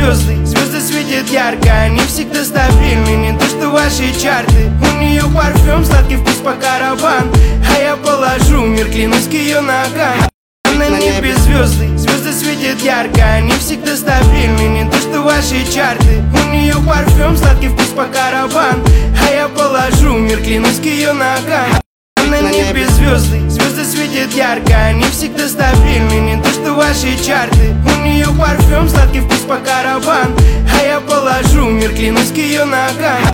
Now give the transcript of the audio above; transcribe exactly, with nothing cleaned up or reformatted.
звезды, звезды светят ярко, они всегда стабильны, не то что ваши чарты. У нее парфюм, сладкий вкус по караван, а я положу мир, клянусь, к ее ногам. На небе звезды, звезды светят ярко, они всегда стабильны, не то что ваши чарты. У нее парфюм, сладкий вкус по караван, а я положу мир, клянусь, к ее ногам. На небе звезды, звезды светят ярко, они всегда стабильны, не то что ваши чарты. У нее парфюм, сладкий вкус по караван, а я положу мир, клянусь, к ее ногам.